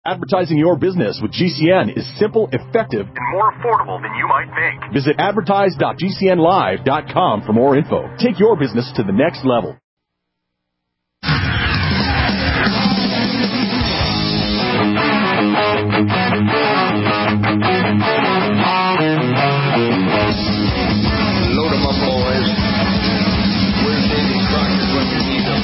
Advertising your business with GCN is simple, effective, and more affordable than you might think. Visit advertise.gcnlive.com for more info. Take your business to the next level. Load 'em up, boys. Where's Davy Crockett when you need him?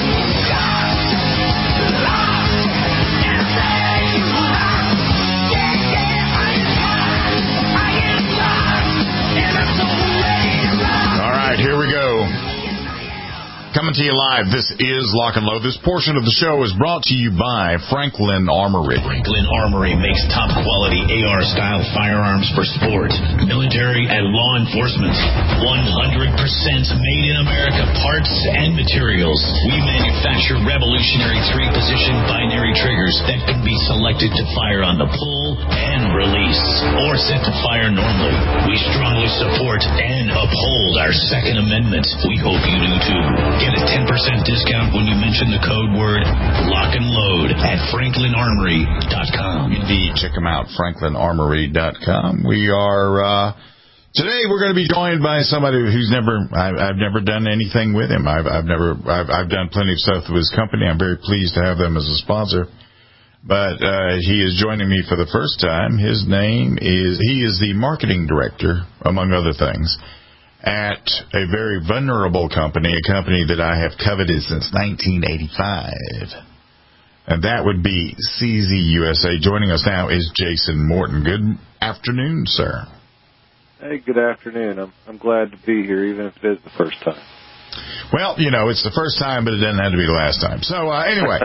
All right, here we go. Coming to you live, this is Lock and Load. This portion of the show is brought to you by Franklin Armory. Franklin Armory makes top-quality AR-style firearms for sport, military, and law enforcement. 100% made in America parts and materials. We manufacture revolutionary three-position binary triggers that can be selected to fire on the pull and release, or set to fire normally. We strongly support and uphold our Second Amendment. We hope you do too. Get a 10% discount when you mention the code word Lock and Load at FranklinArmory.com. Indeed, check them out, FranklinArmory.com. We are, today we're going to be joined by somebody who's I've never done anything with him. I've done plenty of stuff with his company. I'm very pleased to have them as a sponsor. But he is joining me for the first time. He is the marketing director, among other things, at a very venerable company, a company that I have coveted since 1985. And that would be CZ USA. Joining us now is Jason Morton. Good afternoon, sir. Hey, good afternoon. I'm glad to be here, even if it is the first time. Well, it's the first time, but it doesn't have to be the last time. So, anyway,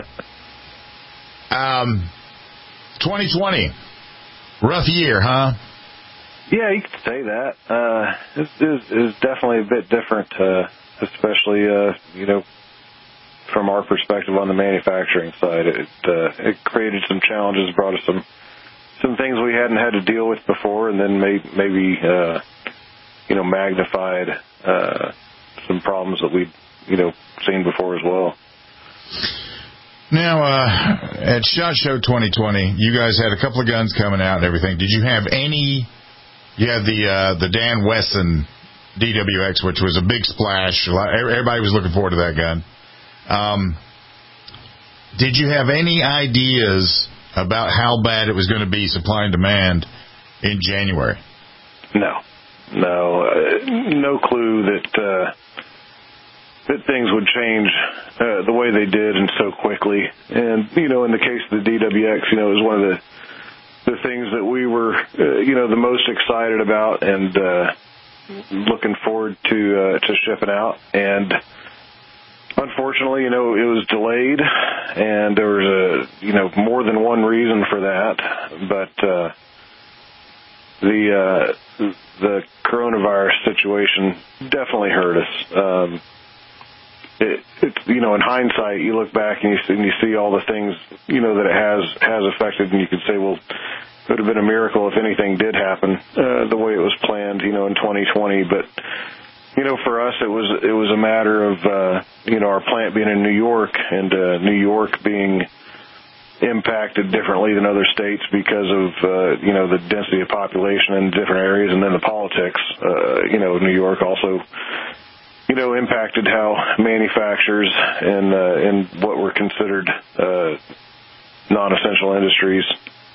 2020, rough year, huh? Yeah, you could say that. This is definitely a bit different, especially, from our perspective on the manufacturing side. It created some challenges, brought us some things we hadn't had to deal with before, and then maybe magnified some problems that we'd, seen before as well. Now, at SHOT Show 2020, you guys had a couple of guns coming out and everything. Did you have any... You had the Dan Wesson DWX, which was a big splash. Everybody was looking forward to that gun. Did you have any ideas about how bad it was going to be, supply and demand, in January? No clue that things would change the way they did and so quickly. And in the case of the DWX, it was one of the things that we were, the most excited about and looking forward to shipping out. And unfortunately, it was delayed, and there was more than one reason for that. But the coronavirus situation definitely hurt us. In hindsight, you look back and you see all the things, that it has affected, and you could say, well, it would have been a miracle if anything did happen the way it was planned, in 2020. But, for us, it was a matter of, our plant being in New York and New York being impacted differently than other states because of, the density of population in different areas, and then the politics. New York also impacted how manufacturers and what were considered non-essential industries.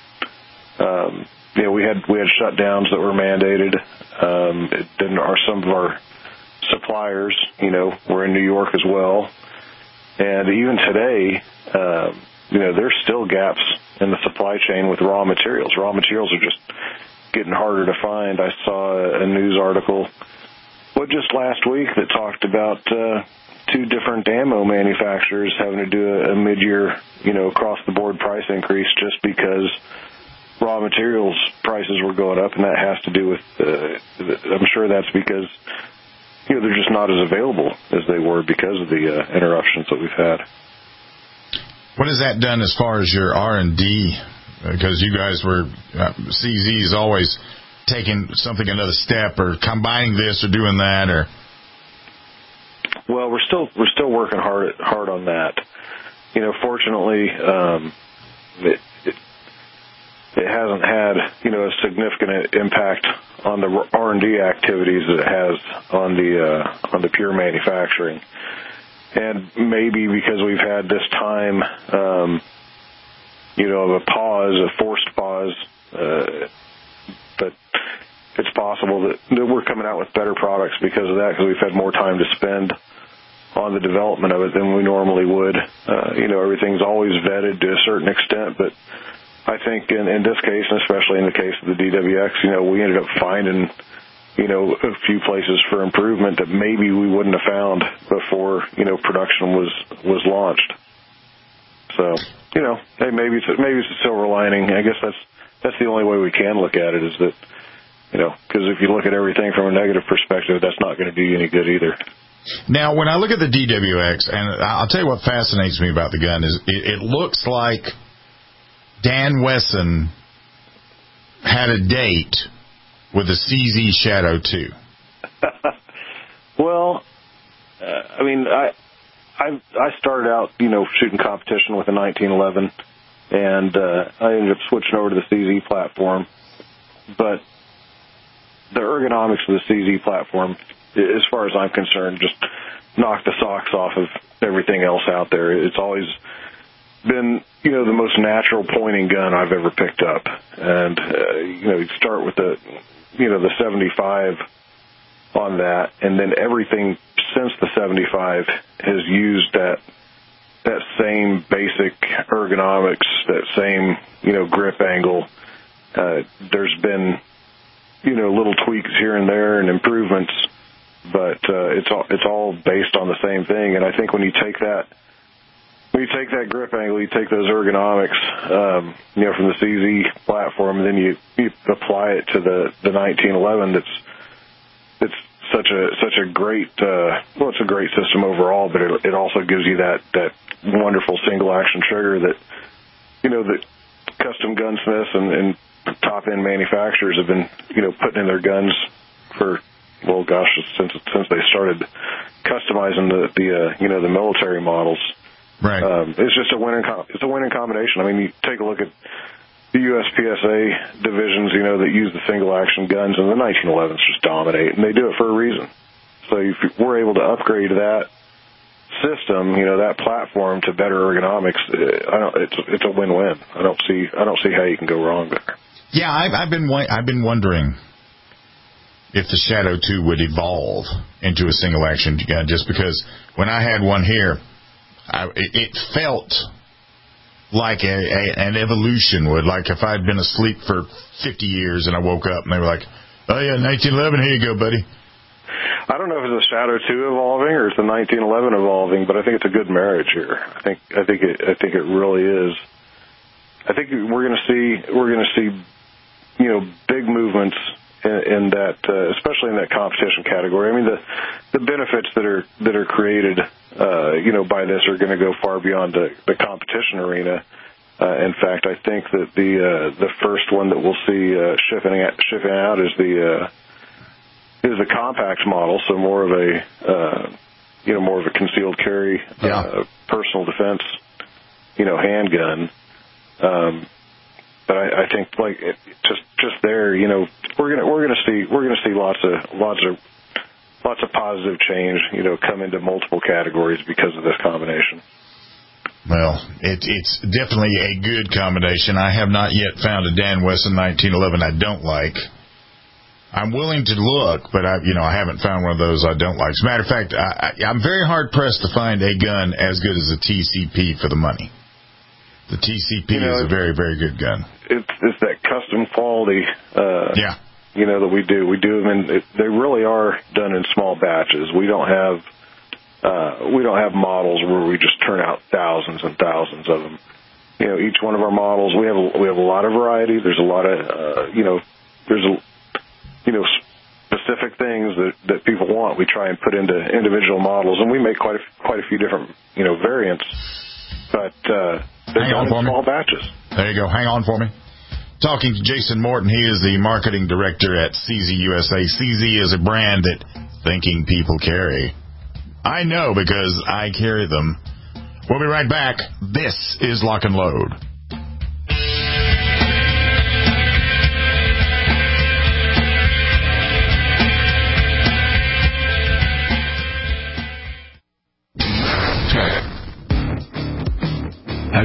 We had shutdowns that were mandated. Some of our suppliers, were in New York as well. And even today, there's still gaps in the supply chain with raw materials. Raw materials are just getting harder to find. I saw a news article just last week that talked about two different ammo manufacturers having to do a mid-year, across-the-board price increase just because raw materials prices were going up, and that has to do with, I'm sure that's because, they're just not as available as they were because of the interruptions that we've had. What has that done as far as your R&D? Because you guys were, CZ is always taking something another step, or combining this or doing that, or... Well, we're still working hard on that. Fortunately, significant impact on the R&D activities that it has on the pure manufacturing. And maybe because we've had this time, of a pause, a forced pause, but it's possible that we're coming out with better products because of that, because we've had more time to spend on the development of it than we normally would. Everything's always vetted to a certain extent, but I think in this case, and especially in the case of the DWX, we ended up finding a few places for improvement that maybe we wouldn't have found before, production was launched. So, hey, maybe it's a silver lining. I guess that's the only way we can look at it, is that, because if you look at everything from a negative perspective, that's not going to do you any good either. Now, when I look at the DWX, and I'll tell you what fascinates me about the gun is it looks like Dan Wesson had a date with the CZ Shadow 2. Well, I started out, shooting competition with a 1911, and I ended up switching over to the CZ platform. But the ergonomics of the CZ platform, as far as I'm concerned, just knocked the socks off of everything else out there. It's always been, the most natural pointing gun I've ever picked up. And, you start with the 75 on that, and then everything since the 75 has used that same basic ergonomics, that same, grip angle. There's been, little tweaks here and there and improvements, but it's all based on the same thing. And I think when you take that grip angle, you take those ergonomics, from the CZ platform, and then you apply it to the 1911. It's such a great, it's a great system overall, but it also gives you that wonderful single action trigger that, that custom gunsmiths and top end manufacturers have been, putting in their guns for, since they started customizing the military models. Right. It's just a winning combination. I mean, you take a look at the USPSA divisions, that use the single action guns, and the 1911s just dominate, and they do it for a reason. So if we're able to upgrade that system, that platform to better ergonomics, it's a win-win. I don't see how you can go wrong there. Yeah, I've been wondering if the Shadow 2 would evolve into a single action gun, just because when I had one here, it felt like an evolution would. Like if I'd been asleep for 50 years and I woke up and they were like, "Oh yeah, 1911, here you go, buddy." I don't know if it's the Shadow 2 evolving or it's the 1911 evolving, but I think it's a good marriage here. I think it really is. I think we're going to see big movements in that, especially in that competition category. I mean, the benefits that are created, by this are going to go far beyond the competition arena. In fact, I think that the first one that we'll see shipping out is the compact model, so more of a concealed carry, personal defense, handgun. But I think just there, we're gonna see lots of positive change, come into multiple categories because of this combination. Well, it's definitely a good combination. I have not yet found a Dan Wesson 1911 I don't like. I'm willing to look, but I haven't found one of those I don't like. As a matter of fact, I'm very hard pressed to find a gun as good as a TCP for the money. The TCP is a very, very good gun. It's that custom quality, that we do. We do them, and they really are done in small batches. We don't have models where we just turn out thousands and thousands of them. Each one of our models, we have a lot of variety. There's a lot of, specific things that people want. We try and put into individual models, and we make quite a few different, variants. But they're done in small batches. There you go. Hang on for me. Talking to Jason Morton. He is the marketing director at CZ USA. CZ is a brand that thinking people carry. I know because I carry them. We'll be right back. This is Lock and Load.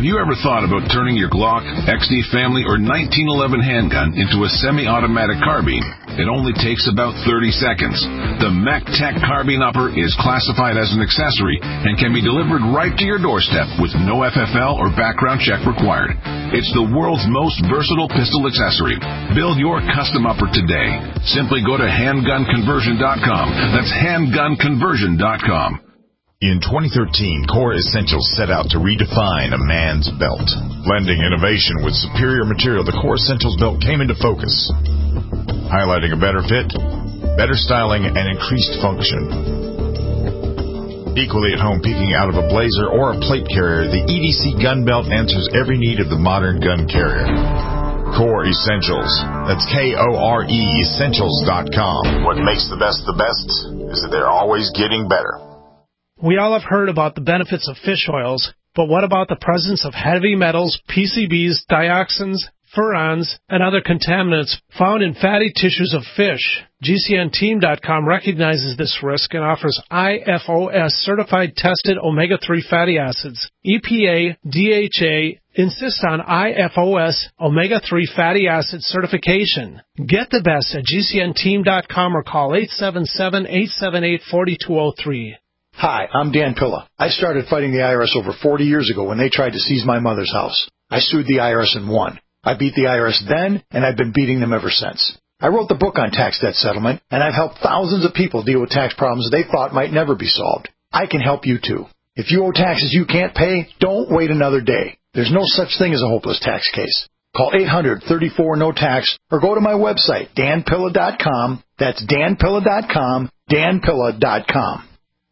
Have you ever thought about turning your Glock, XD Family, or 1911 handgun into a semi-automatic carbine? It only takes about 30 seconds. The MacTech Carbine Upper is classified as an accessory and can be delivered right to your doorstep with no FFL or background check required. It's the world's most versatile pistol accessory. Build your custom upper today. Simply go to handgunconversion.com. That's handgunconversion.com. In 2013, Core Essentials set out to redefine a man's belt. Blending innovation with superior material, the Core Essentials belt came into focus, highlighting a better fit, better styling, and increased function. Equally at home, peeking out of a blazer or a plate carrier, the EDC gun belt answers every need of the modern gun carrier. Core Essentials. That's Kore Essentials.com. What makes the best is that they're always getting better. We all have heard about the benefits of fish oils, but what about the presence of heavy metals, PCBs, dioxins, furans, and other contaminants found in fatty tissues of fish? GCNteam.com recognizes this risk and offers IFOS certified tested omega-3 fatty acids. EPA, DHA insist on IFOS omega-3 fatty acid certification. Get the best at GCNteam.com or call 877-878-4203. Hi, I'm Dan Pilla. I started fighting the IRS over 40 years ago when they tried to seize my mother's house. I sued the IRS and won. I beat the IRS then, and I've been beating them ever since. I wrote the book on tax debt settlement, and I've helped thousands of people deal with tax problems they thought might never be solved. I can help you too. If you owe taxes you can't pay, don't wait another day. There's no such thing as a hopeless tax case. Call 800-34-NO-TAX or go to my website, danpilla.com. That's danpilla.com, danpilla.com.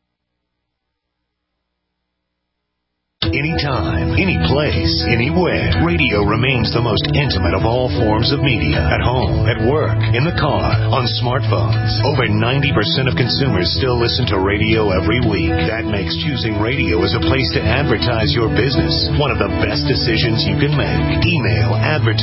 Anytime, any place, anywhere. Radio remains the most intimate of all forms of media. At home, at work, in the car, on smartphones. Over 90% of consumers still listen to radio every week. That makes choosing radio as a place to advertise your business one of the best decisions you can make. Email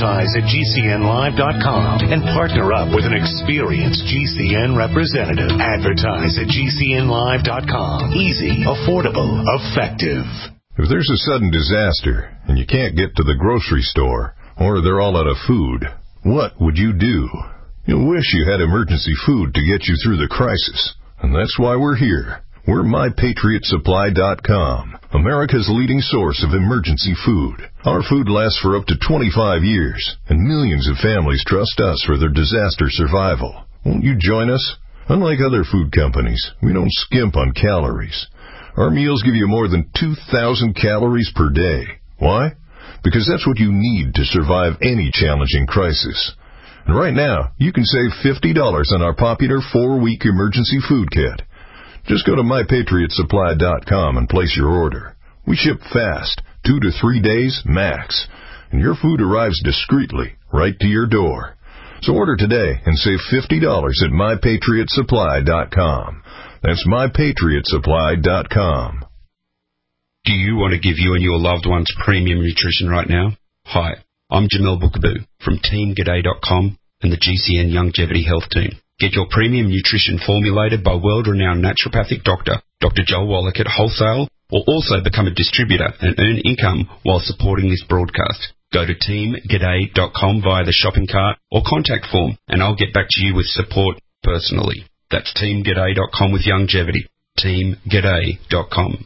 advertise@gcnlive.com and partner up with an experienced GCN representative. Advertise at gcnlive.com. Easy, affordable, effective. If there's a sudden disaster and you can't get to the grocery store or they're all out of food, what would you do? You'll wish you had emergency food to get you through the crisis. And that's why we're here. We're MyPatriotSupply.com, America's leading source of emergency food. Our food lasts for up to 25 years, and millions of families trust us for their disaster survival. Won't you join us? Unlike other food companies, we don't skimp on calories. Our meals give you more than 2,000 calories per day. Why? Because that's what you need to survive any challenging crisis. And right now, you can save $50 on our popular 4-week emergency food kit. Just go to MyPatriotSupply.com and place your order. We ship fast, 2 to 3 days max, and your food arrives discreetly right to your door. So order today and save $50 at MyPatriotSupply.com. That's MyPatriotSupply.com. Do you want to give you and your loved ones premium nutrition right now? Hi, I'm Jamel Bookaboo from TeamGaday.com and the GCN Longevity Health Team. Get your premium nutrition formulated by world-renowned naturopathic doctor, Dr. Joel Wallach at Wholesale, or also become a distributor and earn income while supporting this broadcast. Go to TeamGaday.com via the shopping cart or contact form, and I'll get back to you with support personally. That's TeamGaday.com with longevity. TeamGaday.com.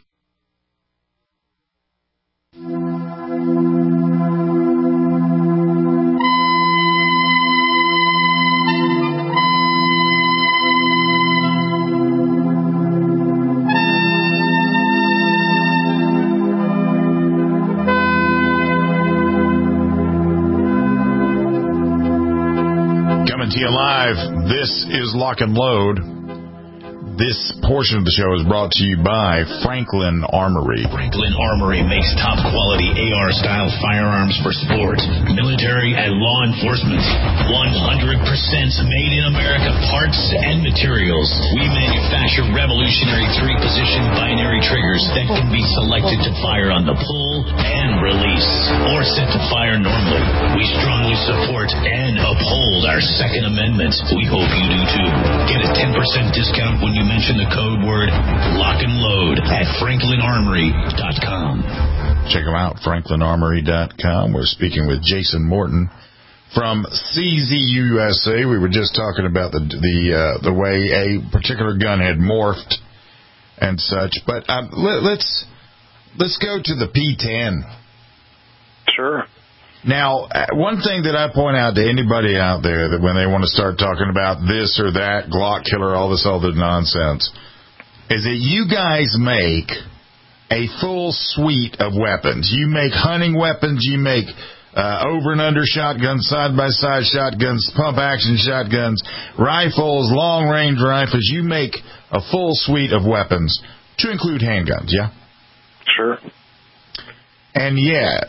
Coming to you live, this is Lock and Load. This portion of the show is brought to you by Franklin Armory. Franklin Armory makes top-quality AR-style firearms for sport, military, and law enforcement. 100% made in America parts and materials. We manufacture revolutionary 3-position binary triggers that can be selected to fire on the pull and release, or set to fire normally. We strongly support and uphold our Second Amendment. We hope you do too. Get a 10% discount when you mention the code code word lock and load at franklinarmory.com. Check them out, franklinarmory.com. We're speaking with Jason Morton from CZUSA. We were just talking about the way a particular gun had morphed and such. But let's go to the P10. Sure. Now, one thing that I point out to anybody out there that when they want to start talking about this or that, Glock killer, all this other nonsense, is that you guys make a full suite of weapons. You make hunting weapons, you make over and under shotguns, side-by-side shotguns, pump-action shotguns, rifles, long-range rifles. You make a full suite of weapons to include handguns, yeah? Sure. And yet,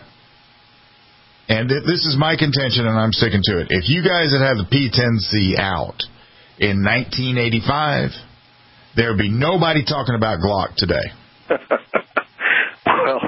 and this is my contention, and I'm sticking to it, if you guys had had the P10C out in 1985, there would be nobody talking about Glock today. Well,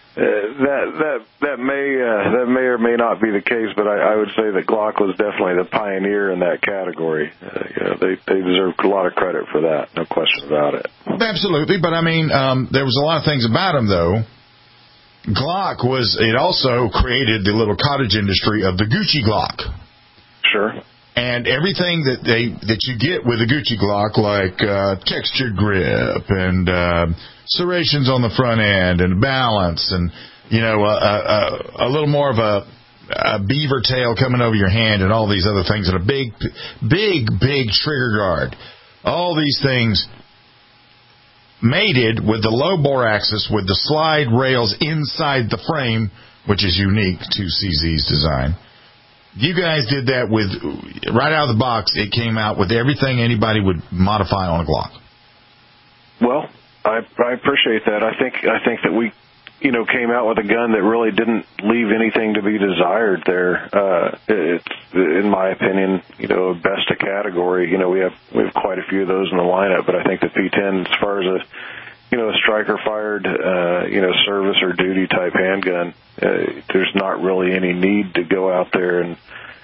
that may or may not be the case, but I would say that Glock was definitely the pioneer in that category. They deserve a lot of credit for that, no question about it. Absolutely, but I mean, there was a lot of things about him, though. Glock it also created the little cottage industry of the Gucci Glock. Sure. And everything that you get with a Gucci Glock, like textured grip and serrations on the front end and balance and, a little more of a beaver tail coming over your hand and all these other things and a big trigger guard. All these things mated with the low bore axis with the slide rails inside the frame, which is unique to CZ's design. You guys did that with, right out of the box, it came out with everything anybody would modify on a Glock. Well, I appreciate that. I think that we, came out with a gun that really didn't leave anything to be desired there. It's, in my opinion, best of category. We have quite a few of those in the lineup, but I think the P10, as far as a striker-fired, service or duty type handgun, there's not really any need to go out there and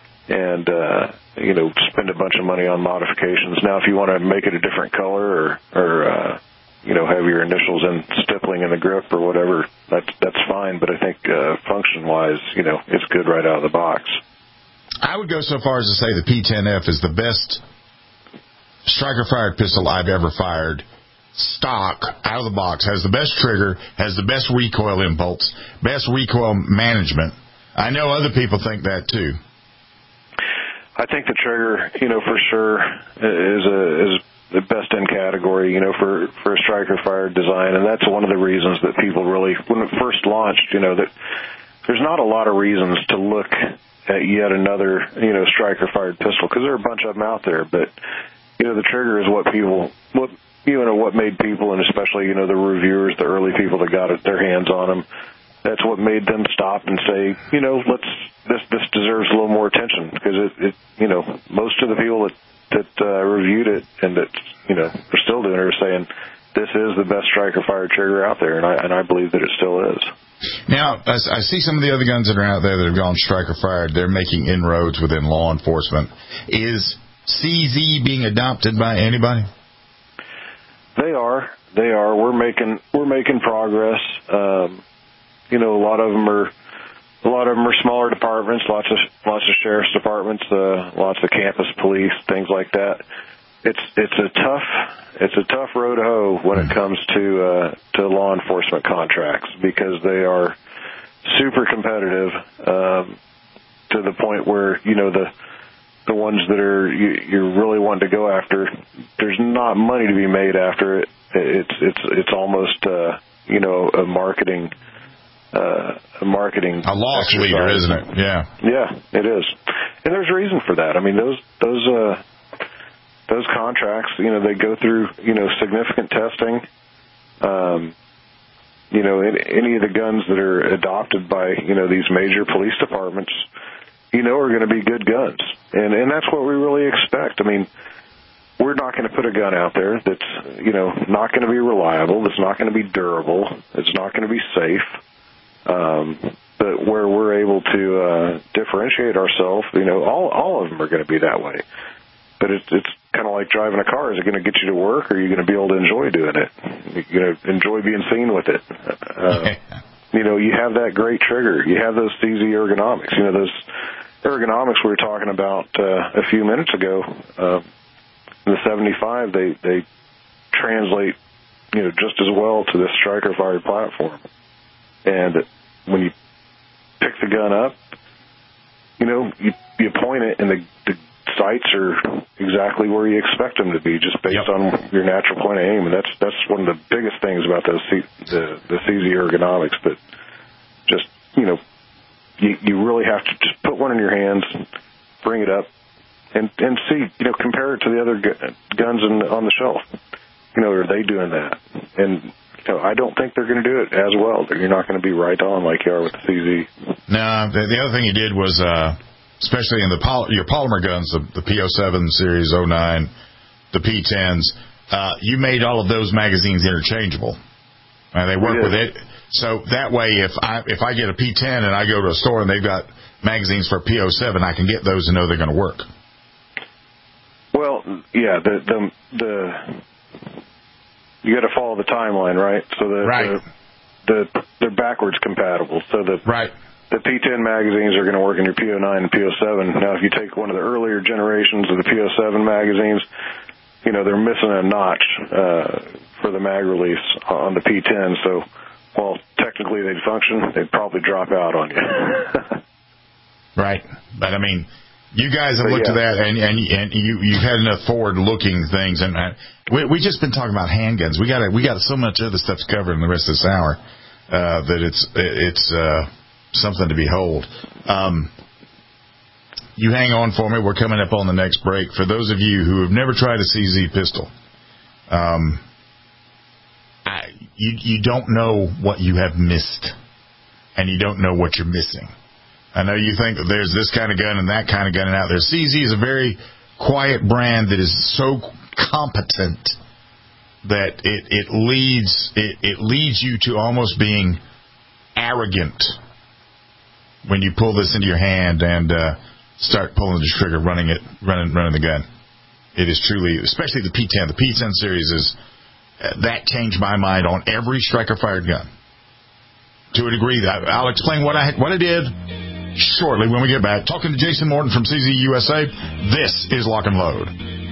spend a bunch of money on modifications. Now, if you want to make it a different color or have your initials in stippling in the grip or whatever, that's fine. But I think function-wise, it's good right out of the box. I would go so far as to say the P10F is the best striker-fired pistol I've ever fired. Stock, out of the box, has the best trigger, has the best recoil impulse, best recoil management. I know other people think that too. I think the trigger, for sure, is the best in category, for a striker-fired design, and that's one of the reasons that people really, when it first launched, that there's not a lot of reasons to look at yet another, striker-fired pistol, because there are a bunch of them out there, but, the trigger is what made people, and especially, the reviewers, the early people that got their hands on them, that's what made them stop and say, this deserves a little more attention, because it most of the people that reviewed it and that, are still doing it are saying, this is the best striker-fired trigger out there, and I believe that it still is. Now, I see some of the other guns that are out there that have gone striker-fired. They're making inroads within law enforcement. Is CZ being adopted by anybody? They are. We're making progress. A lot of them are smaller departments. Lots of sheriff's departments. Lots of campus police, things like that. It's a tough road to hoe when it comes to law enforcement contracts, because they are super competitive to the point where the ones that you're really wanting to go after, there's not money to be made after it. It's almost a marketing a loss leader, isn't it? Yeah. Yeah, it is. And there's a reason for that. I mean, those contracts, they go through, significant testing. Any of the guns that are adopted by, these major police departments, are going to be good guns. And that's what we really expect. I mean, we're not going to put a gun out there that's, not going to be reliable, that's not going to be durable, it's not going to be safe. But where we're able to differentiate ourselves, all of them are going to be that way. But it's kind of like driving a car. Is it going to get you to work, or are you going to be able to enjoy doing it? You're going to enjoy being seen with it. You have that great trigger. You have those CZ ergonomics. Those ergonomics we were talking about a few minutes ago. The 75, they translate, just as well to this striker-fired platform. And when you pick the gun up, you point it, and the sights are exactly where you expect them to be, just based on your natural point of aim. And that's one of the biggest things about those the CZ ergonomics. That just you really have to just put one in your hands, bring it up, and see, compare it to the other guns on the shelf. Are they doing that? And I don't think they're going to do it as well. You're not going to be right on like you are with the CZ. No, the other thing you did was, especially in your polymer guns, the P07 series, 09, the P10s, you made all of those magazines interchangeable. They work with it. So that way, if I get a P10 and I go to a store and they've got magazines for P07, I can get those and know they're going to work. Well, yeah, you got to follow the timeline, right? So they're backwards compatible. So the P10 magazines are going to work in your P09 and P07. Now, if you take one of the earlier generations of the P07 magazines, they're missing a notch for the mag release on the P10. So while technically they'd function, they'd probably drop out on you. Right. But, I mean, you guys have looked at that, and you've had enough forward-looking things. And we just been talking about handguns. We got so much other stuff to cover in the rest of this hour that it's something to behold. You hang on for me. We're coming up on the next break. For those of you who have never tried a CZ pistol, you don't know what you have missed, and you don't know what you're missing. I know you think that there's this kind of gun and that kind of gun out there. CZ is a very quiet brand that is so competent that it leads you to almost being arrogant when you pull this into your hand and start pulling the trigger, running the gun. It is truly, especially the P10. The P10 series that changed my mind on every striker-fired gun to a degree. That I'll explain what I did shortly when we get back. Talking to Jason Morton from CZ USA. This is Lock and Load.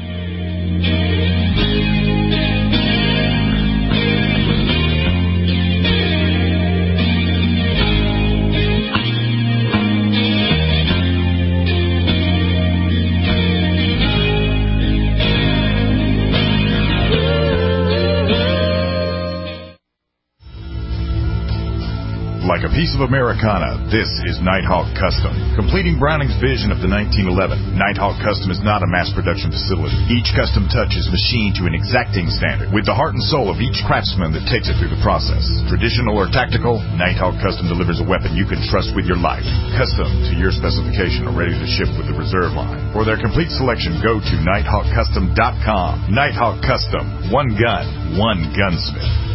Like a piece of Americana, this is Nighthawk Custom. Completing Browning's vision of the 1911, Nighthawk Custom is not a mass production facility. Each custom touch is machined to an exacting standard, with the heart and soul of each craftsman that takes it through the process. Traditional or tactical, Nighthawk Custom delivers a weapon you can trust with your life. Custom to your specification or ready to ship with the reserve line. For their complete selection, go to NighthawkCustom.com. Nighthawk Custom. One gun, one gunsmith.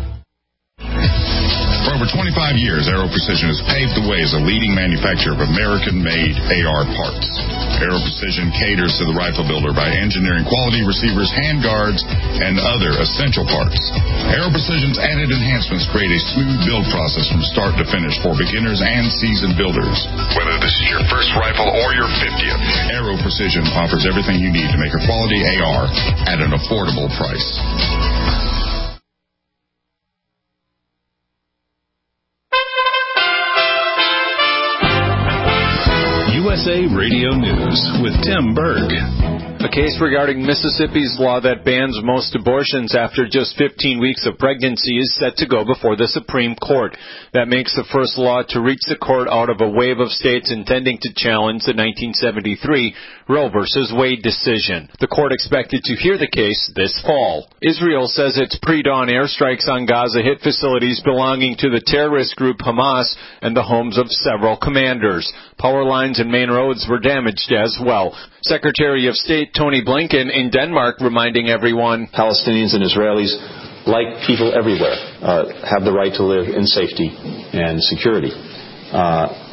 For over 25 years, Aero Precision has paved the way as a leading manufacturer of American-made AR parts. Aero Precision caters to the rifle builder by engineering quality receivers, handguards, and other essential parts. Aero Precision's added enhancements create a smooth build process from start to finish for beginners and seasoned builders. Whether this is your first rifle or your 50th, Aero Precision offers everything you need to make a quality AR at an affordable price. USA Radio News with Tim Berg. A case regarding Mississippi's law that bans most abortions after just 15 weeks of pregnancy is set to go before the Supreme Court. That makes the first law to reach the court out of a wave of states intending to challenge the 1973 Roe v. Wade decision. The court expected to hear the case this fall. Israel says its pre-dawn airstrikes on Gaza hit facilities belonging to the terrorist group Hamas and the homes of several commanders. Power lines and main roads were damaged as well. Secretary of State Tony Blinken in Denmark reminding everyone Palestinians and Israelis, like people everywhere, have the right to live in safety and security.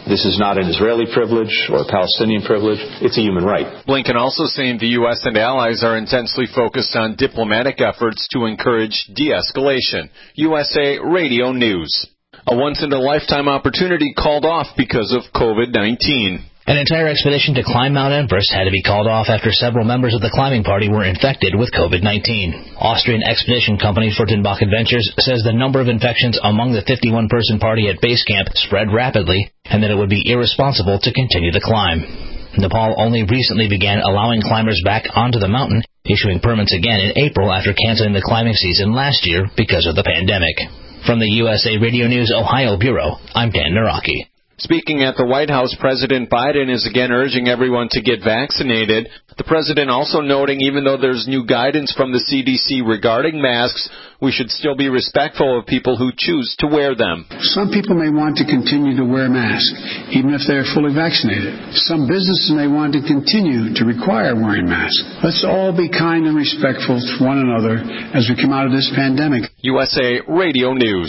This is not an Israeli privilege or a Palestinian privilege. It's a human right. Blinken also saying the U.S. and allies are intensely focused on diplomatic efforts to encourage de-escalation. USA Radio News. A once-in-a-lifetime opportunity called off because of COVID-19. An entire expedition to climb Mount Everest had to be called off after several members of the climbing party were infected with COVID-19. Austrian expedition company Furtenbach Adventures says the number of infections among the 51-person party at base camp spread rapidly and that it would be irresponsible to continue the climb. Nepal only recently began allowing climbers back onto the mountain, issuing permits again in April after canceling the climbing season last year because of the pandemic. From the USA Radio News Ohio Bureau, I'm Dan Naraki. Speaking at the White House, President Biden is again urging everyone to get vaccinated. The president also noting even though there's new guidance from the CDC regarding masks, we should still be respectful of people who choose to wear them. Some people may want to continue to wear masks, even if they're fully vaccinated. Some businesses may want to continue to require wearing masks. Let's all be kind and respectful to one another as we come out of this pandemic. USA Radio News.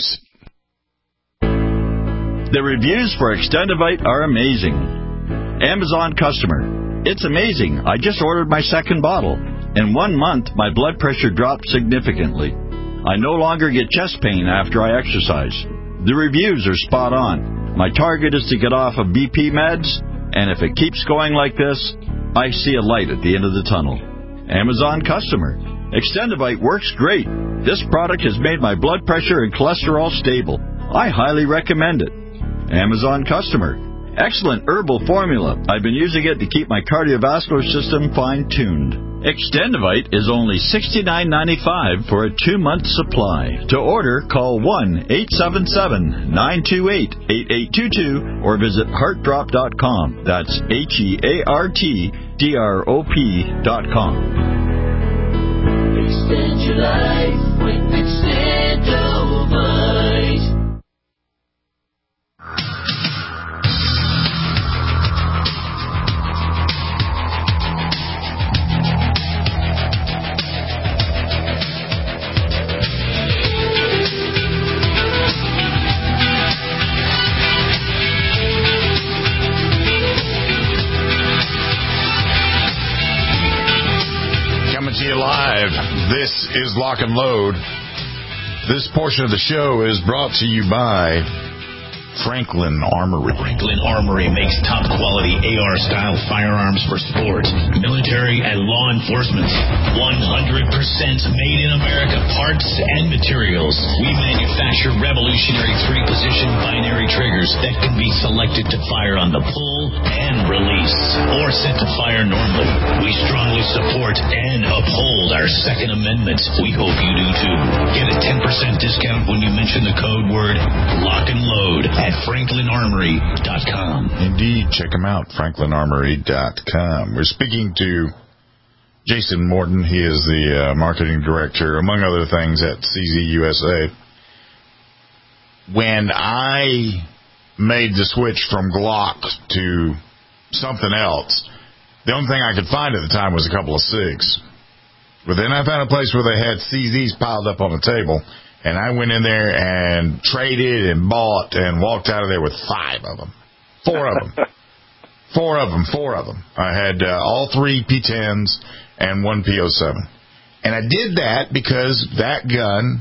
The reviews for Extendivite are amazing. Amazon customer. It's amazing. I just ordered my second bottle. In 1 month, my blood pressure dropped significantly. I no longer get chest pain after I exercise. The reviews are spot on. My target is to get off of BP meds, and if it keeps going like this, I see a light at the end of the tunnel. Amazon customer. Extendivite works great. This product has made my blood pressure and cholesterol stable. I highly recommend it. Amazon customer. Excellent herbal formula. I've been using it to keep my cardiovascular system fine-tuned. Extendivite is only $69.95 for a 2-month supply. To order, call 1-877-928-8822 or visit heartdrop.com. That's HEARTDROP.com. Extend your life with Extendivite. To you live. This is Lock and Load. This portion of the show is brought to you by Franklin Armory. Franklin Armory makes top-quality AR-style firearms for sport, military, and law enforcement. 100% made in America parts and materials. We manufacture revolutionary 3-position binary triggers that can be selected to fire on the pull and release, or set to fire normally. We strongly support and uphold our Second Amendment. We hope you do too. Get a 10% discount when you mention the code word Lock and Load at FranklinArmory.com. Indeed, check them out, FranklinArmory.com. We're speaking to Jason Morton. He is the marketing director, among other things, at CZ USA. When I made the switch from Glock to something else, the only thing I could find at the time was a couple of SIGs. But then I found a place where they had CZs piled up on the table, and I went in there and traded and bought and walked out of there with 5 of them. 4 of them. 4 of them. I had all 3 P10s and 1 P07. And I did that because that gun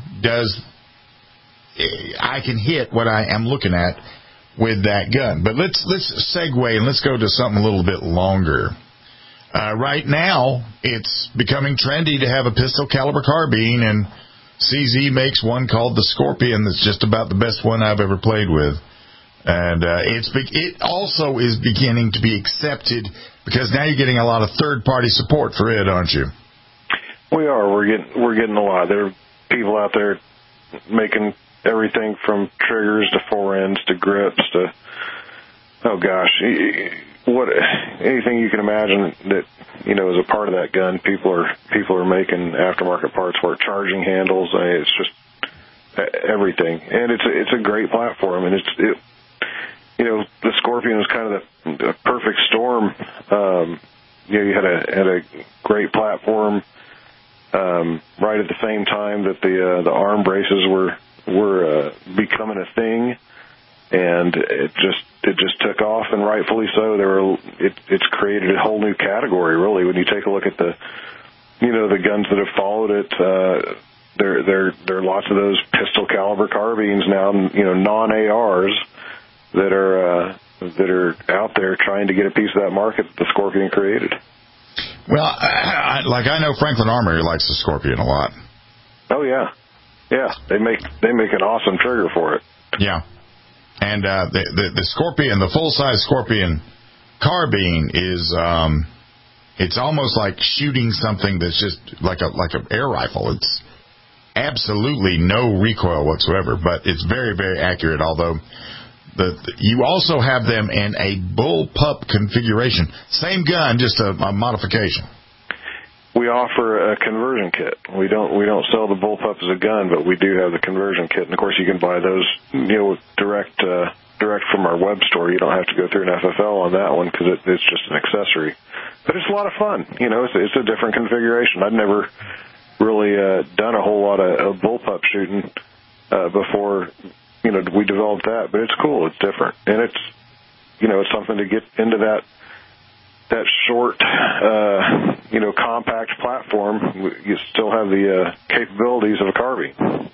I can hit what I am looking at with that gun. But let's segue and let's go to something a little bit longer. Right now, it's becoming trendy to have a pistol caliber carbine, and CZ makes one called the Scorpion that's just about the best one I've ever played with. And it also is beginning to be accepted because now you're getting a lot of third-party support for it, aren't you? We are. We're getting a lot. There are people out there making everything from triggers to forends to grips to, oh gosh, anything you can imagine that is a part of that gun. People are making aftermarket parts for it, charging handles. It's just everything, and it's a great platform. And the Scorpion was kind of the perfect storm. You had a great platform right at the same time that the arm braces were becoming a thing, and it just it just took off, and rightfully so. It's created a whole new category, really. When you take a look at the guns that have followed it, there are lots of those pistol caliber carbines now, non-ARs that are out there trying to get a piece of that market that the Scorpion created. Well, I know Franklin Armory likes the Scorpion a lot. Oh yeah. They make an awesome trigger for it. Yeah, and the Scorpion, the full size Scorpion carbine is it's almost like shooting something that's just like an air rifle. It's absolutely no recoil whatsoever, but it's very, very accurate. Although you also have them in a bullpup configuration, same gun, just a modification. We offer a conversion kit. We don't sell the bullpup as a gun, but we do have the conversion kit. And of course, you can buy those direct from our web store. You don't have to go through an FFL on that one because it's just an accessory. But it's a lot of fun. It's a different configuration. I've never really done a whole lot of bullpup shooting before. We developed that, but it's cool. It's different, and it's something to get into that short, compact platform. You still have the capabilities of a carbine.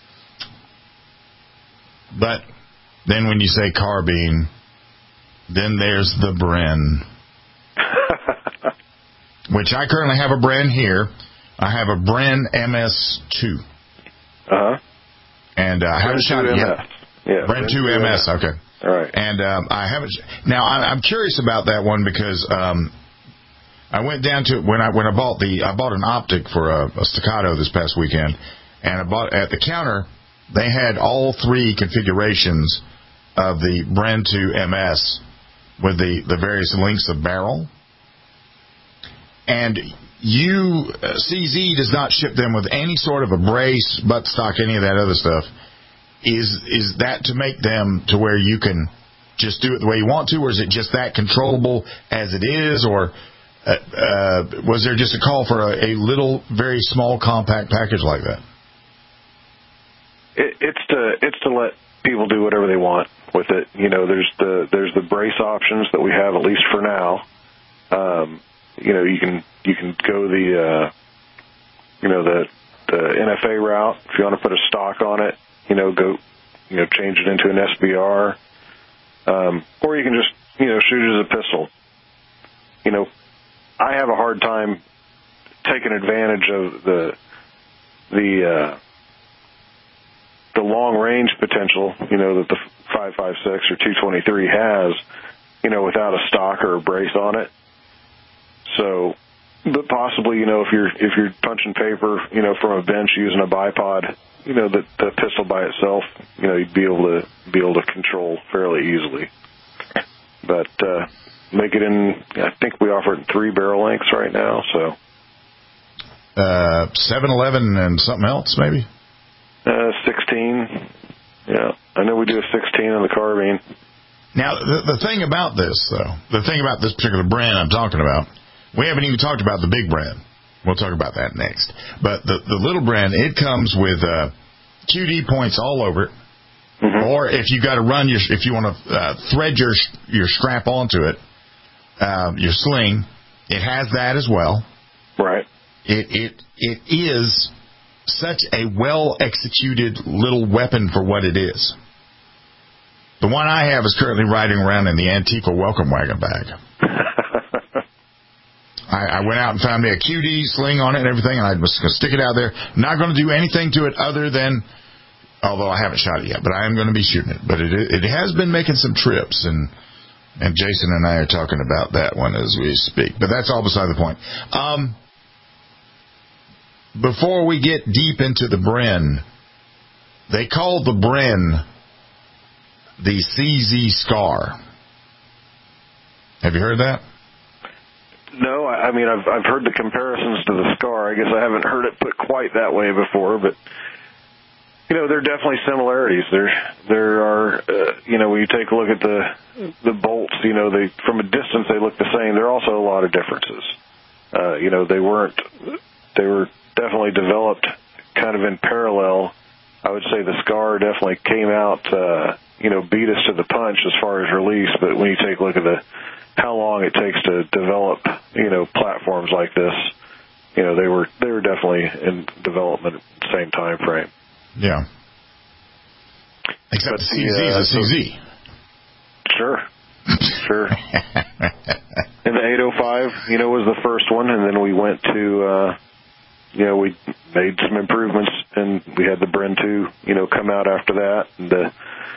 But then when you say carbine, then there's the Bren, which I currently have a Bren here. I have a Bren MS2. And I haven't shot it yet. Yeah, Bren 2 MS. Okay. All right. And I haven't. Now I'm curious about that one because I went down to when I bought an optic for a staccato this past weekend, and I bought at the counter. They had all three configurations of the Bren 2 MS with the various lengths of barrel, and CZ does not ship them with any sort of a brace, buttstock, any of that other stuff. Is that to make them to where you can just do it the way you want to, or is it just that controllable as it is, or was there just a call for a little, very small, compact package like that? It's to let people do whatever they want with it. There's the brace options that we have, at least for now. You can go the NFA route if you want to put a stock on it. Change it into an SBR, or you can just shoot it as a pistol. I have a hard time taking advantage of the long range potential that the 5.56 or 223 has, without a stock or a brace on it. So, but possibly, if you're punching paper, from a bench using a bipod, the pistol by itself, you'd be able to control fairly easily. But make it in. I think we offer it in 3 barrel lengths right now. So 7, 11, and something else maybe. 16. Yeah, I know we do a 16 on the carbine. Now the thing about this, though, the thing about this particular brand I'm talking about, we haven't even talked about the big brand. We'll talk about that next. But the little brand, it comes with QD points all over it. Mm-hmm. Or if you got to if you want to thread your strap onto it, your sling, it has that as well. Right. It is such a well executed little weapon for what it is. The one I have is currently riding around in the Antifa welcome wagon bag. I went out and found me a QD sling on it and everything, and I was going to stick it out there. Not going to do anything to it other than, although I haven't shot it yet, but I am going to be shooting it. But it has been making some trips, and Jason and I are talking about that one as we speak. But that's all beside the point. Before we get deep into the Bren, they called the Bren the CZ Scar. Have you heard that? No, I mean, I've heard the comparisons to the Scar. I guess I haven't heard it put quite that way before, but there are definitely similarities. There are, when you take a look at the bolts, from a distance they look the same. There are also a lot of differences. They were definitely developed kind of in parallel I would say the Scar definitely came out, beat us to the punch as far as release. But when you take a look at how long it takes to develop, platforms like this, they were definitely in development at the same time frame. Yeah. Except the CZ is a CZ. Sure. And the 805, was the first one, and then we went to, we made some improvements, and we had the Bren 2, come out after that, and then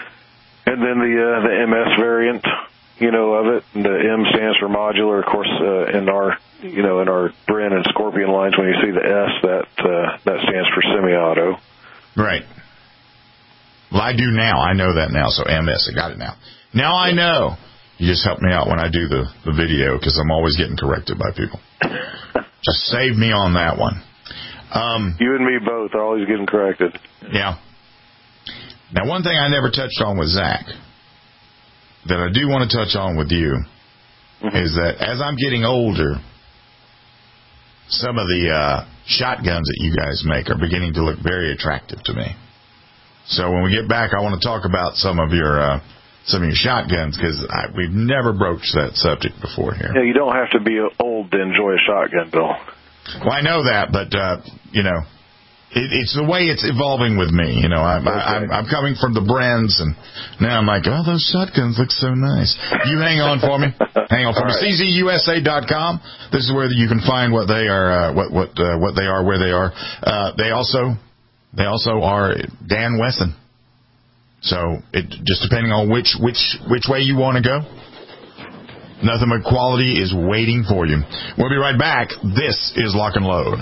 the MS variant, of it. And the M stands for modular, of course. In our Bren and Scorpion lines, when you see the S, that stands for semi-auto. Right. Well, I do now. I know that now. So MS, I got it now. Now I know. You just help me out when I do the video, because I'm always getting corrected by people. Just save me on that one. You and me both are always getting corrected. Yeah. Now, one thing I never touched on with Zach that I do want to touch on with you is that as I'm getting older, some of the shotguns that you guys make are beginning to look very attractive to me. So when we get back, I want to talk about some of your shotguns, because we've never broached that subject before here. Yeah, you don't have to be old to enjoy a shotgun, Bill. Well, I know that, but it's the way it's evolving with me. I'm coming from the Brens, and now I'm like, oh, those shotguns look so nice. You hang on for me. CZUSA.com. This is where you can find what they are, what they are, where they are. They also are Dan Wesson. So it just depending on which way you want to go. Nothing but quality is waiting for you. We'll be right back. This is Lock and Load.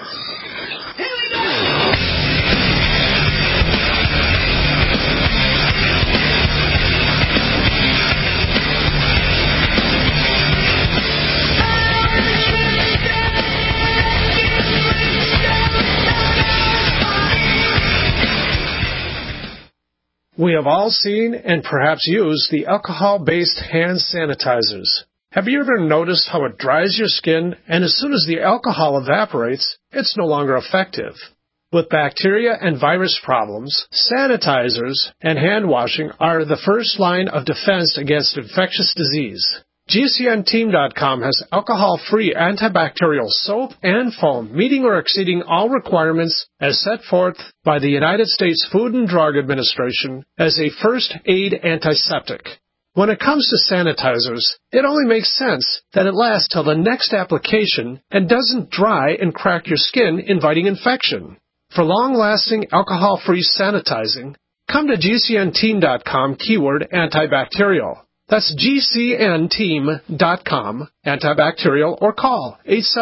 We have all seen and perhaps used the alcohol-based hand sanitizers. Have you ever noticed how it dries your skin, and as soon as the alcohol evaporates, it's no longer effective? With bacteria and virus problems, sanitizers and hand washing are the first line of defense against infectious disease. GCNteam.com has alcohol-free antibacterial soap and foam, meeting or exceeding all requirements as set forth by the United States Food and Drug Administration as a first aid antiseptic. When it comes to sanitizers, it only makes sense that it lasts till the next application and doesn't dry and crack your skin, inviting infection. For long-lasting alcohol-free sanitizing, come to GCNteam.com keyword antibacterial. That's GCNteam.com, antibacterial, or call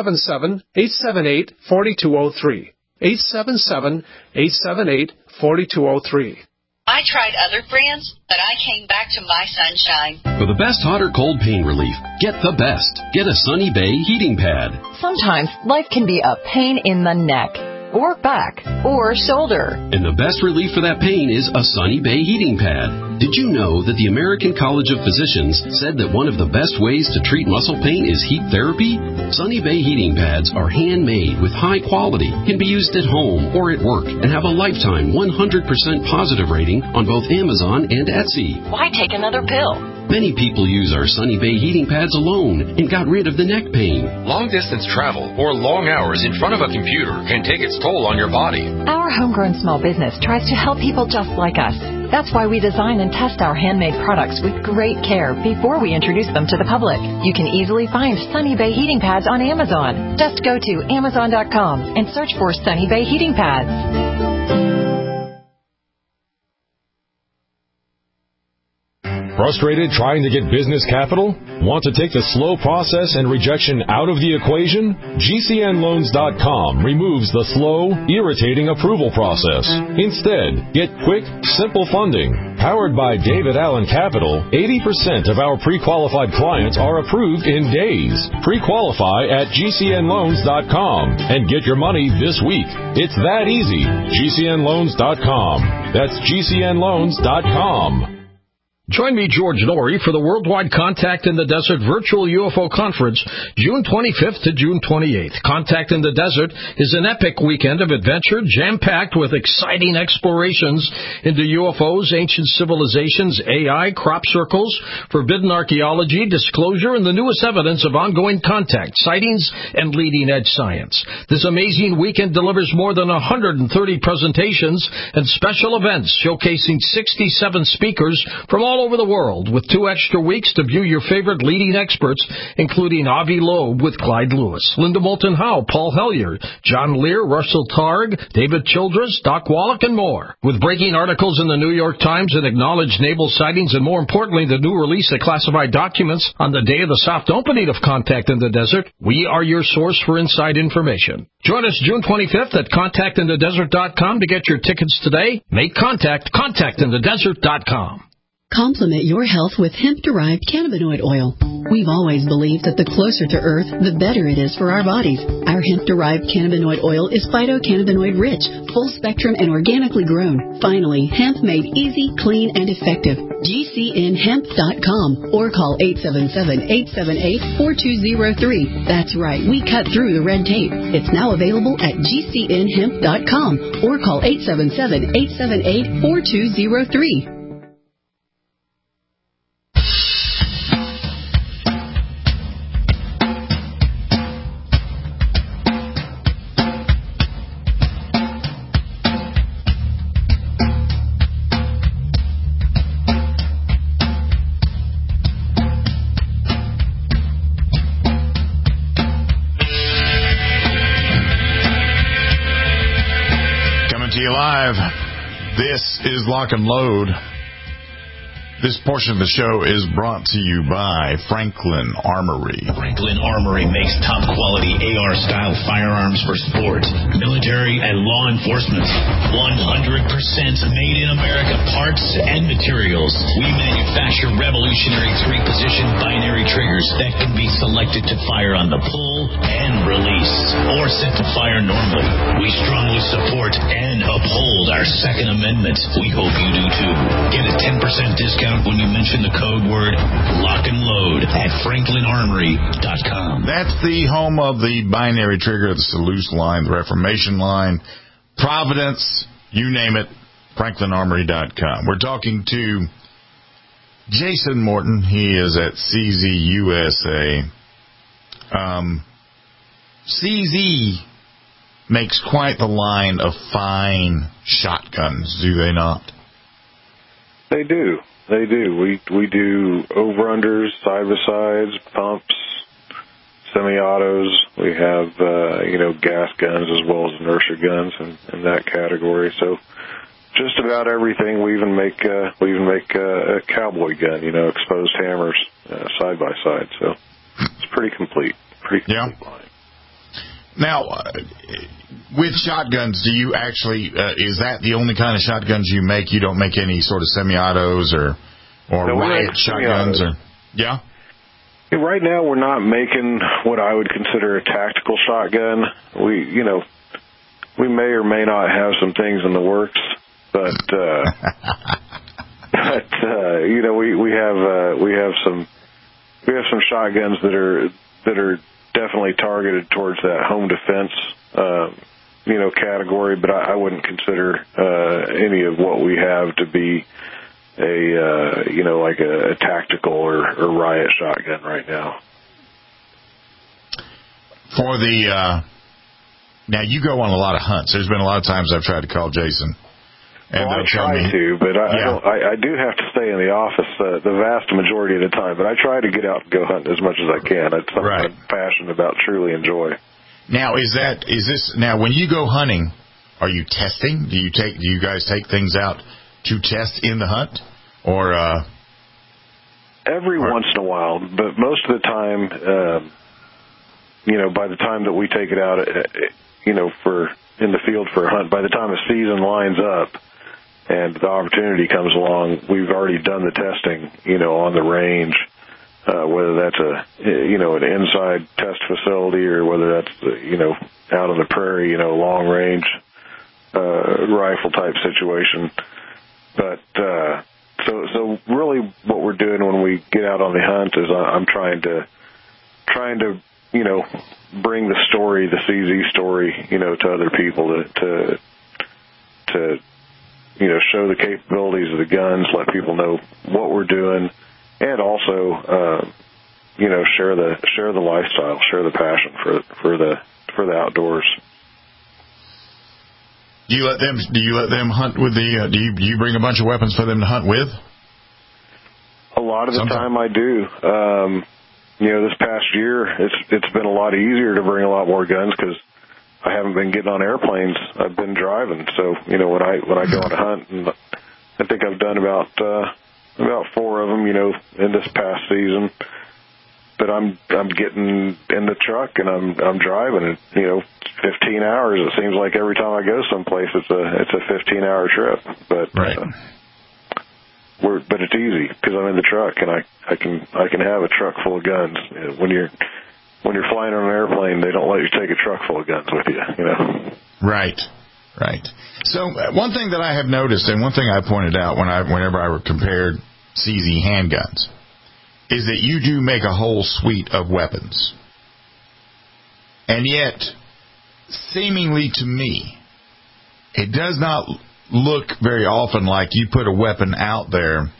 877-878-4203. 877-878-4203. I tried other brands, but I came back to My Sunshine. For the best hot or cold pain relief, get the best. Get a Sunny Bay heating pad. Sometimes life can be a pain in the neck, or back, or shoulder. And the best relief for that pain is a Sunny Bay heating pad. Did you know that the American College of Physicians said that one of the best ways to treat muscle pain is heat therapy? Sunny Bay heating pads are handmade with high quality, can be used at home or at work, and have a lifetime 100% positive rating on both Amazon and Etsy. Why take another pill? Many people use our Sunny Bay heating pads alone and got rid of the neck pain. Long-distance travel or long hours in front of a computer can take its toll on your body. Our homegrown small business tries to help people just like us. That's why we design and test our handmade products with great care before we introduce them to the public. You can easily find Sunny Bay heating pads on Amazon. Just go to Amazon.com and search for Sunny Bay heating pads. Frustrated trying to get business capital? Want to take the slow process and rejection out of the equation? GCNloans.com removes the slow, irritating approval process. Instead, get quick, simple funding. Powered by David Allen Capital, 80% of our pre-qualified clients are approved in days. Pre-qualify at GCNloans.com and get your money this week. It's that easy. GCNloans.com. That's GCNloans.com. Join me, George Norrie, for the Worldwide Contact in the Desert Virtual UFO Conference, June 25th to June 28th. Contact in the Desert is an epic weekend of adventure, jam-packed with exciting explorations into UFOs, ancient civilizations, AI, crop circles, forbidden archaeology, disclosure, and the newest evidence of ongoing contact, sightings, and leading-edge science. This amazing weekend delivers more than 130 presentations and special events showcasing 67 speakers from all over the world, with 2 extra weeks to view your favorite leading experts, including Avi Loeb with Clyde Lewis, Linda Moulton Howe, Paul Hellyer, John Lear, Russell Targ, David Childress, Doc Wallach, and more. With breaking articles in the New York Times and acknowledged naval sightings, and more importantly, the new release of classified documents on the day of the soft opening of Contact in the Desert, we are your source for inside information. Join us June 25th at contactinthedesert.com to get your tickets today. Make contact, contactinthedesert.com. Complement your health with hemp-derived cannabinoid oil. We've always believed that the closer to Earth, the better it is for our bodies. Our hemp-derived cannabinoid oil is phytocannabinoid-rich, full-spectrum, and organically grown. Finally, hemp made easy, clean, and effective. GCNhemp.com or call 877-878-4203. That's right, we cut through the red tape. It's now available at GCNhemp.com or call 877-878-4203. Live. This is Lock and Load. This portion of the show is brought to you by Franklin Armory. Franklin Armory makes top-quality AR-style firearms for sport, military, and law enforcement. 100% made in America parts and materials. We manufacture revolutionary 3-position binary triggers that can be selected to fire on the pull and release, or set to fire normally. We strongly support and uphold our Second Amendment. We hope you do too. Get a 10% discount when you mention the code word Lock and Load at FranklinArmory.com. That's the home of the binary trigger, the Salute line, the Reformation line, Providence, you name it, FranklinArmory.com. We're talking to Jason Morton. He is at CZ USA. CZ makes quite the line of fine shotguns, do they not? They do. They do. We do over-unders, side-by-sides, pumps, semi-autos. We have, gas guns as well as inertia guns in that category. So just about everything. We even make a cowboy gun, exposed hammers, side-by-side. So it's pretty complete. Line. Now, with shotguns, do you actually, is that the only kind of shotguns you make? You don't make any sort of semi-autos or riot shotguns? Yeah? Right now, we're not making what I would consider a tactical shotgun. We may or may not have some things in the works, but we have some shotguns that are definitely targeted towards that home defense, category, but I wouldn't consider any of what we have to be like a tactical or riot shotgun right now. For the now, you go on a lot of hunts. There's been a lot of times I've tried to call Jason. And I try to, but I do have to stay in the office the vast majority of the time. But I try to get out and go hunt as much as I can. It's something I'm passionate about, truly enjoy. Now, is this when you go hunting? Are you testing? Do you guys take things out to test in the hunt, or every once in a while? But most of the time, by the time that we take it out, for in the field for a hunt, by the time the season lines up and the opportunity comes along, we've already done the testing, on the range, whether that's an inside test facility or whether that's, out on the prairie, long range, rifle type situation. But, So really what we're doing when we get out on the hunt is I'm trying to bring the story, the CZ story, to other people to show the capabilities of the guns, let people know what we're doing, and also share the lifestyle, share the passion for the outdoors. Do you let them hunt with the? Do you bring a bunch of weapons for them to hunt with? A lot of the time I do. This past year it's been a lot easier to bring a lot more guns because I haven't been getting on airplanes. I've been driving. So when I go on a hunt, and I think I've done about 4 of them, in this past season. But I'm getting in the truck and I'm driving, and 15 hours. It seems like every time I go someplace, it's a 15-hour trip. But right. But it's easy because I'm in the truck and I can have a truck full of guns. When you're flying on an airplane, they don't let you take a truck full of guns with you. Right. So one thing that I have noticed, and one thing I pointed out whenever I compared CZ handguns, is that you do make a whole suite of weapons. And yet, seemingly to me, it does not look very often like you put a weapon out there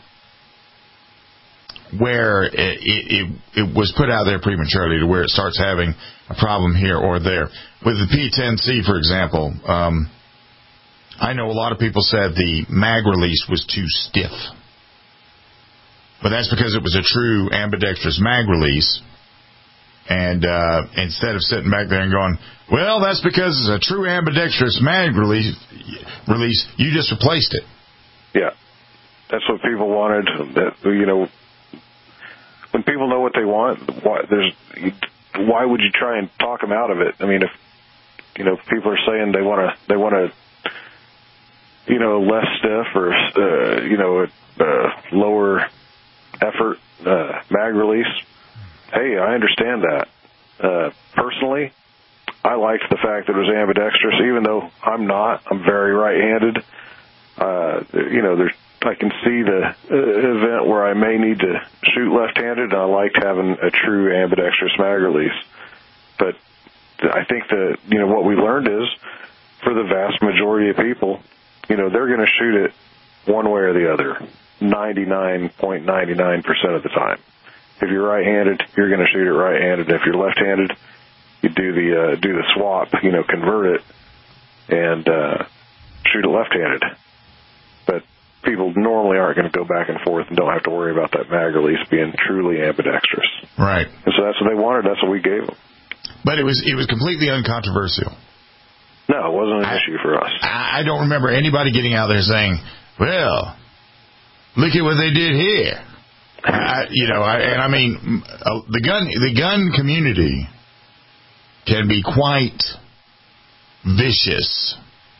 where it was put out there prematurely to where it starts having a problem here or there. With the P10C, for example, I know a lot of people said the mag release was too stiff. But that's because it was a true ambidextrous mag release. And instead of sitting back there and going, well, that's because it's a true ambidextrous mag release, you just replaced it. Yeah. That's what people wanted. When people know what they want, why would you try and talk them out of it? I mean, if people are saying they want a less stiff or a lower effort mag release, hey, I understand that. Personally, I liked the fact that it was ambidextrous, even though I'm not. I'm very right-handed. I can see the event where I may need to shoot left-handed, and I liked having a true ambidextrous mag release. But I think that, what we learned is, for the vast majority of people, they're going to shoot it one way or the other, 99.99% of the time. If you're right-handed, you're going to shoot it right-handed. If you're left-handed, you do the swap, convert it, and shoot it left-handed. But people normally aren't going to go back and forth and don't have to worry about that mag release being truly ambidextrous. Right. And so that's what they wanted. That's what we gave them. But it was completely uncontroversial. No, it wasn't an issue for us. I don't remember anybody getting out there saying, well, look at what they did here. The gun community can be quite vicious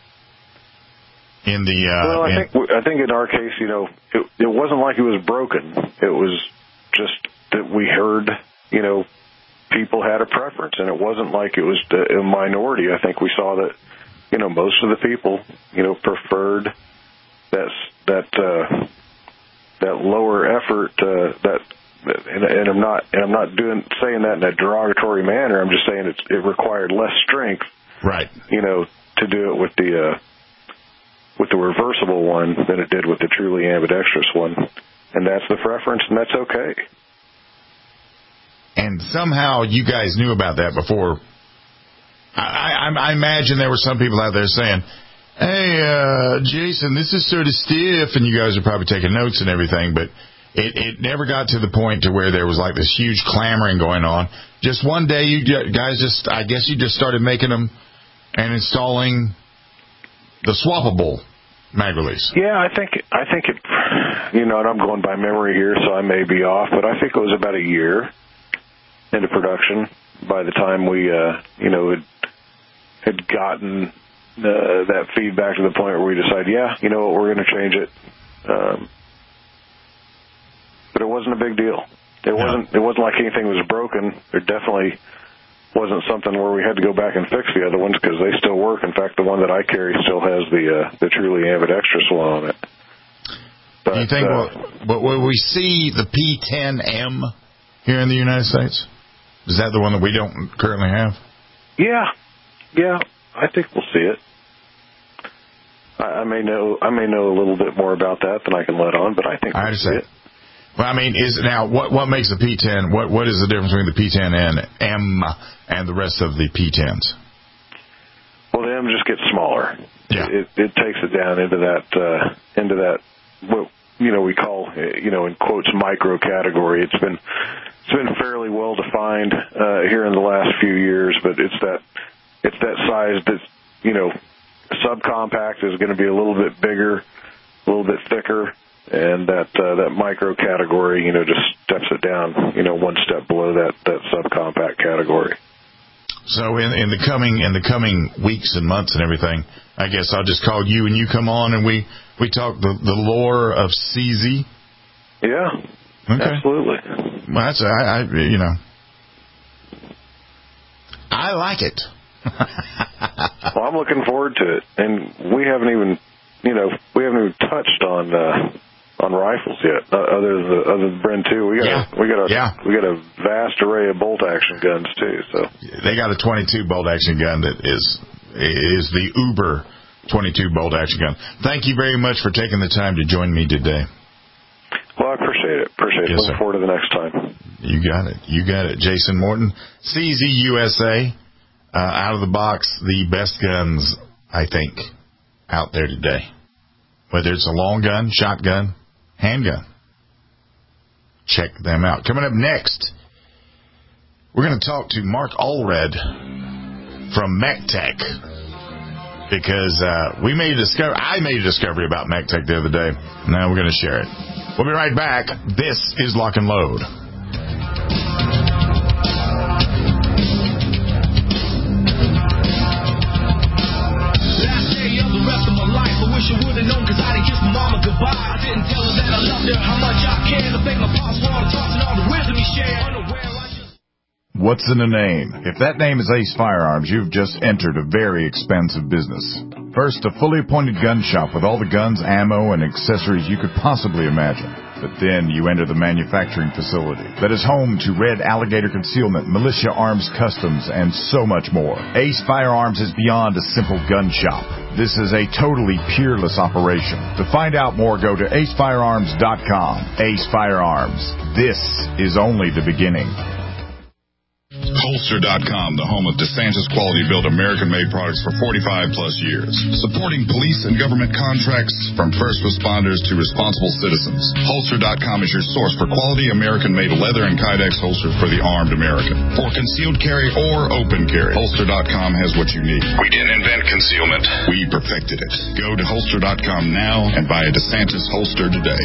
in the. I think in our case, it wasn't like it was broken. It was just that we heard, people had a preference, and it wasn't like it was a minority. I think we saw that, most of the people, preferred that lower effort, and I'm not saying that in a derogatory manner. I'm just saying it required less strength, right? To do it with the reversible one than it did with the truly ambidextrous one, and that's the preference, and that's okay. And somehow you guys knew about that before. I imagine there were some people out there saying, hey, Jason, this is sort of stiff, and you guys are probably taking notes and everything, but it never got to the point to where there was like this huge clamoring going on. Just one day you guys I guess you just started making them and installing the swappable mag release. Yeah, I think it, and I'm going by memory here, so I may be off, but I think it was about a year into production by the time we, had gotten that feedback to the point where we decided, we're going to change it. But it wasn't a big deal. It wasn't like anything was broken. There definitely wasn't something where we had to go back and fix the other ones because they still work. In fact, the one that I carry still has the truly ambidextrous one on it. Do you think will we see the P10M here in the United States? Is that the one that we don't currently have? Yeah, I think we'll see it. I may know a little bit more about that than I can let on, but I think we'll see it. Well, I mean, what makes the P10? What is the difference between the P10M and the rest of the P10s? Well, the M just gets smaller. Yeah. It takes it down into that what we call in quotes micro category. It's been fairly well defined here in the last few years, but it's that size that's subcompact is going to be a little bit bigger, a little bit thicker, and that micro category just steps it down one step below that subcompact category. So in the coming weeks and months and everything, I guess I'll just call you and you come on and we talk the lore of CZ. Yeah, okay. Absolutely. Well, that's I like it. Well, I'm looking forward to it, and we haven't even touched on rifles yet. Other than Bren 2, we got a vast array of bolt action guns too. So they got a 22 bolt action gun that is the Uber 22 bolt action gun. Thank you very much for taking the time to join me today. Well, I appreciate it. Yes, Looking forward to the next time. You got it. Jason Morton, CZ USA, out of the box, the best guns I think out there today. Whether it's a long gun, shotgun, handgun. Check them out. Coming up next, we're going to talk to Mark Allred from MechTech, because I made a discovery about MechTech the other day. Now we're going to share it. We'll be right back. This is Lock and Load. You would have known, 'cause I didn't kiss my mama goodbye. I didn't tell her that I loved her, how much I cared. I thank my pops for all the talks and all the wisdom he shared. What's in a name? If that name is Ace Firearms, you've just entered a very expensive business. First, a fully appointed gun shop with all the guns, ammo, and accessories you could possibly imagine. But then you enter the manufacturing facility that is home to Red Alligator Concealment, Militia Arms Customs, and so much more. Ace Firearms is beyond a simple gun shop. This is a totally peerless operation. To find out more, go to acefirearms.com. Ace Firearms. This is only the beginning. Holster.com, the home of DeSantis quality-built American-made products for 45-plus years. Supporting police and government contracts from first responders to responsible citizens. Holster.com is your source for quality American-made leather and Kydex holsters for the armed American. For concealed carry or open carry, Holster.com has what you need. We didn't invent concealment. We perfected it. Go to Holster.com now and buy a DeSantis holster today.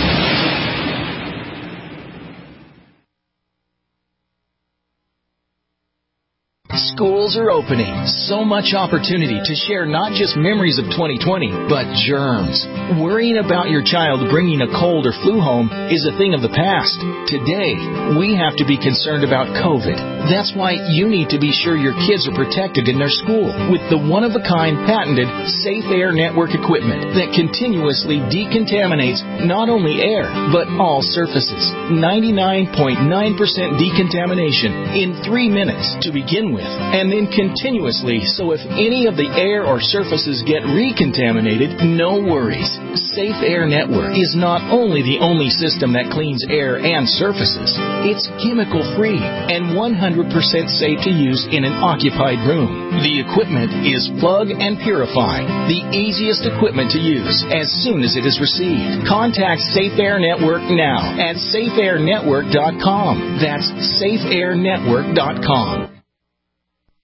Schools are opening. So much opportunity to share not just memories of 2020, but germs. Worrying about your child bringing a cold or flu home is a thing of the past. Today, we have to be concerned about COVID. That's why you need to be sure your kids are protected in their school with the one-of-a-kind patented Safe Air Network equipment that continuously decontaminates not only air, but all surfaces. 99.9% decontamination in 3 minutes to begin with, and then continuously, so if any of the air or surfaces get recontaminated, no worries. Safe Air Network is not only the only system that cleans air and surfaces, it's chemical-free and 100% safe to use in an occupied room. The equipment is plug and purify, the easiest equipment to use as soon as it is received. Contact Safe Air Network now at safeairnetwork.com. That's safeairnetwork.com.